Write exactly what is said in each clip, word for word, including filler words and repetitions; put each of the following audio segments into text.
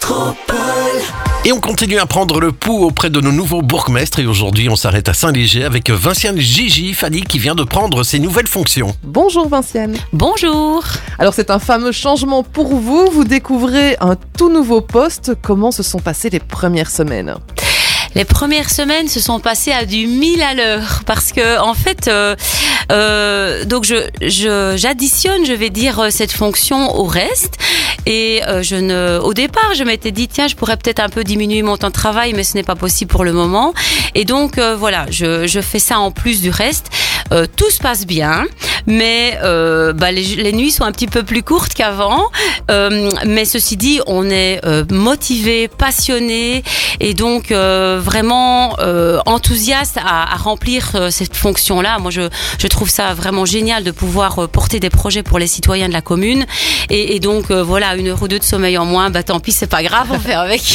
Métropole. Et on continue à prendre le pouls auprès de nos nouveaux bourgmestres. Et aujourd'hui, on s'arrête à Saint-Léger avec Vinciane Gigi Fanny qui vient de prendre ses nouvelles fonctions. Bonjour Vinciane. Bonjour. Alors c'est un fameux changement pour vous. Vous découvrez un tout nouveau poste. Comment se sont passées les premières semaines ? Les premières semaines se sont passées à du mille à l'heure parce que en fait, euh, euh, donc je, je j'additionne, je vais dire cette fonction au reste. Et euh, je ne, au départ, je m'étais dit tiens, je pourrais peut-être un peu diminuer mon temps de travail, mais ce n'est pas possible pour le moment. Et donc euh, voilà, je, je fais ça en plus du reste. Euh, tout se passe bien, mais euh, bah, les, les nuits sont un petit peu plus courtes qu'avant. Euh, mais ceci dit, on est euh, motivé, passionné, et donc euh, vraiment euh, enthousiaste à, à remplir euh, cette fonction-là. Moi, je, je trouve ça vraiment génial de pouvoir euh, porter des projets pour les citoyens de la commune. Et, et donc euh, voilà, une heure ou deux de sommeil en moins, bah tant pis, c'est pas grave, on fait avec.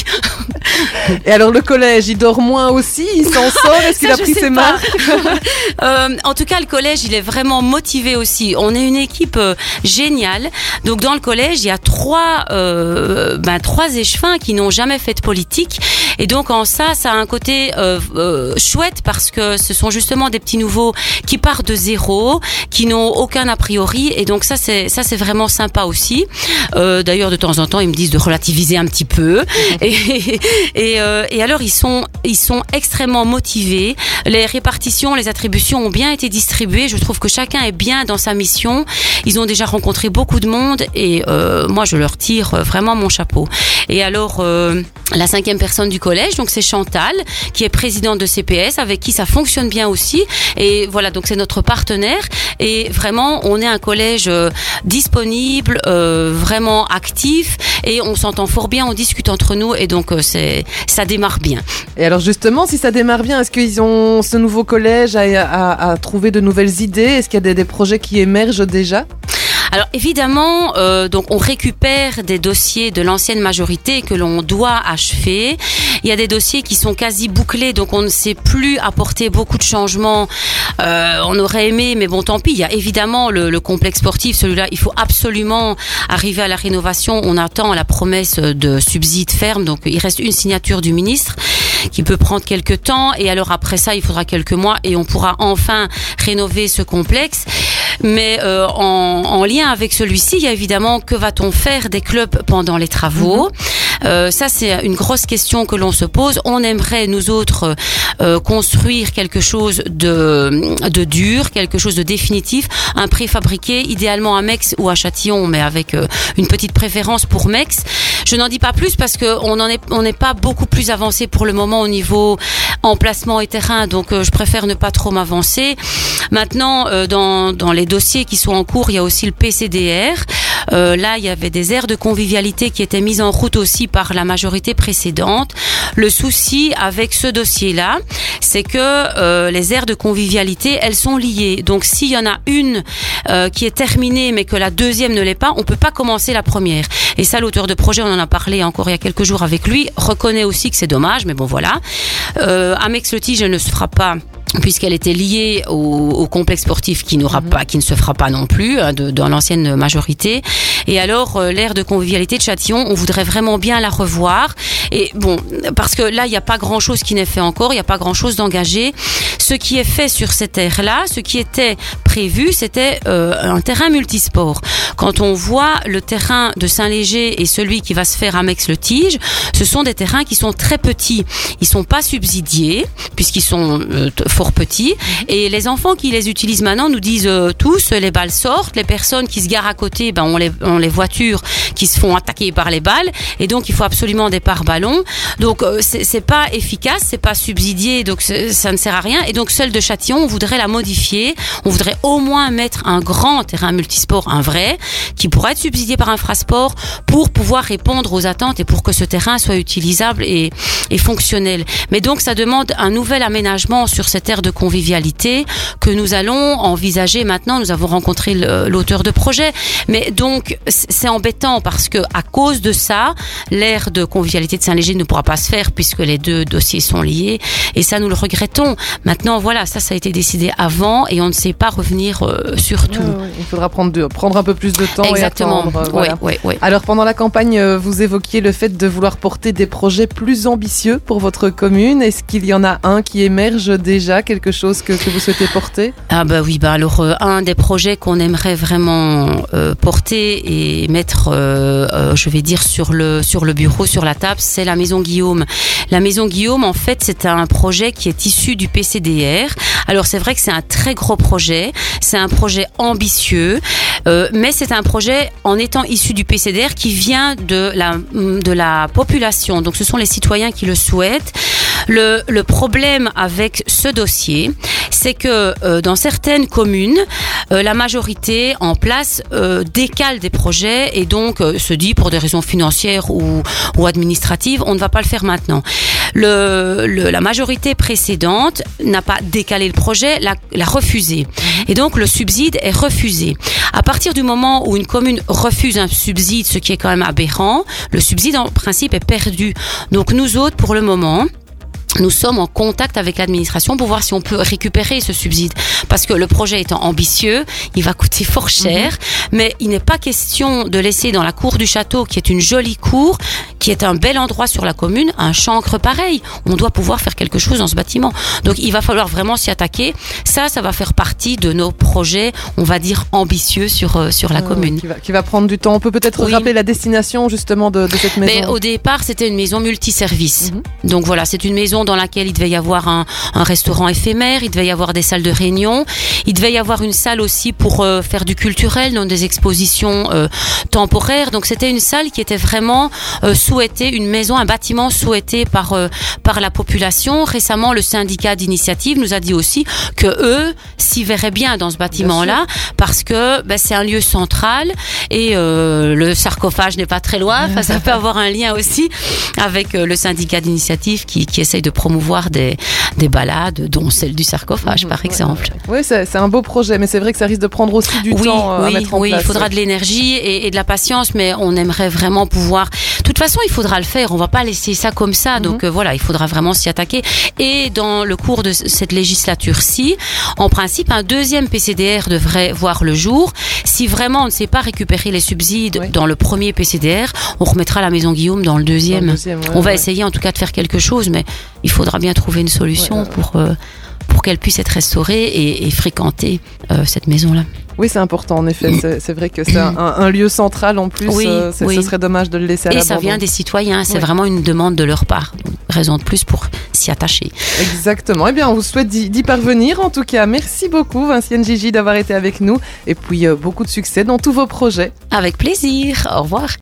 Et alors le collège, il dort moins aussi, il s'en sort, est-ce qu'il Ça, a pris ses marques ? euh, En tout cas, le collège, il est vraiment motivé aussi. On est une équipe euh, géniale. Donc dans le collège, il y a trois, euh, ben, trois échevins qui n'ont jamais fait de politique. Et donc en ça, ça a un côté euh, euh, chouette parce que ce sont justement des petits nouveaux qui partent de zéro, qui n'ont aucun a priori. Et donc ça, c'est ça, c'est vraiment sympa aussi. Euh, d'ailleurs, de temps en temps, ils me disent de relativiser un petit peu. Et, et, euh, et alors, ils sont, ils sont extrêmement motivés. Les répartitions, les attributions ont bien été distribuées. Je trouve que chacun est bien dans sa mission. Ils ont déjà rencontré beaucoup de monde et euh, moi, je leur tire vraiment mon chapeau. Et alors, euh, la cinquième personne du collège, donc c'est Chantal, qui est présidente de C P S, avec qui ça fonctionne bien aussi. Et voilà, donc c'est notre partenaire. Et vraiment, on est un collège euh, disponible, euh, vraiment actif, et on s'entend fort bien, on discute entre nous, et donc euh, c'est, ça démarre bien. Et alors justement, si ça démarre bien, est-ce qu'ils ont ce nouveau collège à, à, à trouver de nouvelles idées ? Est-ce qu'il y a des, des projets qui émergent déjà ? Alors évidemment, euh, donc on récupère des dossiers de l'ancienne majorité que l'on doit achever. Il y a des dossiers qui sont quasi bouclés, donc on ne sait plus apporter beaucoup de changements. Euh, on aurait aimé, mais bon, tant pis. Il y a évidemment le, le complexe sportif, celui-là, il faut absolument arriver à la rénovation. On attend la promesse de subside ferme, donc il reste une signature du ministre qui peut prendre quelques temps. Et alors après ça, il faudra quelques mois et on pourra enfin rénover ce complexe. Mais euh, en, en lien avec celui-ci, il y a évidemment que va-t-on faire des clubs pendant les travaux ? Euh, ça, c'est une grosse question que l'on se pose. On aimerait, nous autres, euh, construire quelque chose de, de dur, quelque chose de définitif, un préfabriqué, idéalement à Meix ou à Châtillon, mais avec euh, une petite préférence pour Meix. Je n'en dis pas plus parce qu'on en est, on n'est pas beaucoup plus avancé pour le moment au niveau emplacement et terrain, donc euh, je préfère ne pas trop m'avancer. Maintenant, euh, dans, dans les dossiers qui sont en cours, il y a aussi le P C D R. Euh, là, il y avait des aires de convivialité qui étaient mises en route aussi par la majorité précédente. Le souci avec ce dossier-là, c'est que euh, les aires de convivialité, elles sont liées. Donc, s'il y en a une euh, qui est terminée, mais que la deuxième ne l'est pas, on peut pas commencer la première. Et ça, l'auteur de projet, on en a parlé encore il y a quelques jours avec lui, reconnaît aussi que c'est dommage, mais bon, voilà. Euh, à Meix-le-Tige, elle ne se fera pas, puisqu'elle était liée au, au complexe sportif qui n'aura pas, qui ne se fera pas non plus hein, de, dans l'ancienne majorité. Et alors euh, l'aire de convivialité de Châtillon, on voudrait vraiment bien la revoir. Et bon, parce que là il n'y a pas grand chose qui n'est fait encore, il n'y a pas grand chose d'engagé. Ce qui est fait sur cette aire-là, ce qui était prévu, c'était euh, un terrain multisport. Quand on voit le terrain de Saint-Léger et celui qui va se faire à Meix-le-Tige, ce sont des terrains qui sont très petits. Ils sont pas subsidiés puisqu'ils sont euh, fort petits. Et les enfants qui les utilisent maintenant nous disent euh, tous, les balles sortent, les personnes qui se garent à côté, ben on les, on les voitures qui se font attaquer par les balles. Et donc il faut absolument des pare-ballons. Donc euh, c'est, c'est pas efficace, c'est pas subsidié, donc ça ne sert à rien. Et donc celle de Châtillon, on voudrait la modifier. On voudrait au moins mettre un grand terrain multisport, un vrai, qui pourrait être subsidié par Infrasport pour pouvoir répondre aux attentes et pour que ce terrain soit utilisable et, et fonctionnel. Mais donc ça demande un nouvel aménagement sur cette aire de convivialité que nous allons envisager maintenant. Nous avons rencontré le, l'auteur de projet, mais donc c'est embêtant parce que à cause de ça, l'aire de convivialité de Saint-Léger ne pourra pas se faire puisque les deux dossiers sont liés. Et ça, nous le regrettons. Maintenant, voilà, ça, ça a été décidé avant et on ne sait pas revenir euh, sur tout. Ouais, ouais. Il faudra prendre, de, prendre un peu plus de temps. Exactement. Et attendre, euh, voilà. ouais, ouais, ouais. Alors, pendant la campagne, euh, vous évoquiez le fait de vouloir porter des projets plus ambitieux pour votre commune. Est-ce qu'il y en a un qui émerge déjà, quelque chose que, que vous souhaitez porter ? Ah bah oui, bah alors euh, un des projets qu'on aimerait vraiment euh, porter et mettre, euh, euh, je vais dire sur le sur le bureau, sur la table, c'est la Maison Guillaume. La Maison Guillaume, en fait, c'est un projet qui est issu du P C D R. Alors c'est vrai que c'est un très gros projet, c'est un projet ambitieux, euh, mais c'est un projet en étant issu du P C D R qui vient de la de la population. Donc ce sont les citoyens qui le souhaitent. Le, le problème avec ce dossier, c'est que euh, dans certaines communes, euh, la majorité en place euh, décale des projets et donc euh, se dit pour des raisons financières ou, ou administratives, on ne va pas le faire maintenant. Le, le, la majorité précédente n'a pas décalé le projet, l'a, l'a refusé. Et donc le subside est refusé. À partir du moment où une commune refuse un subside, ce qui est quand même aberrant, le subside en principe est perdu. Donc nous autres, pour le moment, nous sommes en contact avec l'administration pour voir si on peut récupérer ce subside. Parce que le projet étant ambitieux, il va coûter fort cher, mmh. mais il n'est pas question de laisser dans la cour du château, qui est une jolie cour, qui est un bel endroit sur la commune, un chancre pareil. On doit pouvoir faire quelque chose dans ce bâtiment. Donc il va falloir vraiment s'y attaquer. Ça, ça va faire partie de nos projets, on va dire, ambitieux sur, euh, sur la euh, commune. Qui va, qui va prendre du temps. On peut peut-être oui. rappeler la destination justement de, de cette maison. Mais au départ, c'était une maison multiservice. Mmh. Donc voilà, c'est une maison dans laquelle il devait y avoir un, un restaurant éphémère, il devait y avoir des salles de réunion, il devait y avoir une salle aussi pour euh, faire du culturel, donc des expositions euh, temporaires. Donc c'était une salle qui était vraiment euh, souhaitée, une maison, un bâtiment souhaité par euh, par la population. Récemment, le syndicat d'initiative nous a dit aussi que eux s'y verraient bien dans ce bâtiment-là parce que ben, c'est un lieu central et euh, le sarcophage n'est pas très loin. Enfin, ça peut avoir un lien aussi avec euh, le syndicat d'initiative qui, qui essaye de promouvoir des, des balades, dont celle du sarcophage, mmh, par exemple. Oui, ouais, c'est, c'est un beau projet, mais c'est vrai que ça risque de prendre aussi du oui, temps euh, oui, à mettre en oui, place. Oui, il faudra de l'énergie et, et de la patience, mais on aimerait vraiment pouvoir... De toute façon, il faudra le faire, on ne va pas laisser ça comme ça, mmh. donc euh, voilà, il faudra vraiment s'y attaquer. Et dans le cours de cette législature-ci, en principe, un deuxième P C D R devrait voir le jour. Si vraiment on ne sait pas récupérer les subsides oui. dans le premier P C D R, on remettra la Maison Guillaume dans le deuxième. Dans le deuxième ouais, on va ouais. essayer en tout cas de faire quelque chose, mais il faudra bien trouver une solution ouais, ouais, pour, euh, pour qu'elle puisse être restaurée et, et fréquenter euh, cette maison-là. Oui, c'est important, en effet. C'est, c'est vrai que c'est un, un lieu central en plus. Oui, euh, c'est, oui. Ce serait dommage de le laisser à l'abandon. Et ça vient des citoyens. C'est oui. vraiment une demande de leur part. Raison de plus pour s'y attacher. Exactement. Eh bien, on vous souhaite d'y, d'y parvenir. En tout cas, merci beaucoup, Vinciane Gigi, d'avoir été avec nous. Et puis, euh, beaucoup de succès dans tous vos projets. Avec plaisir. Au revoir.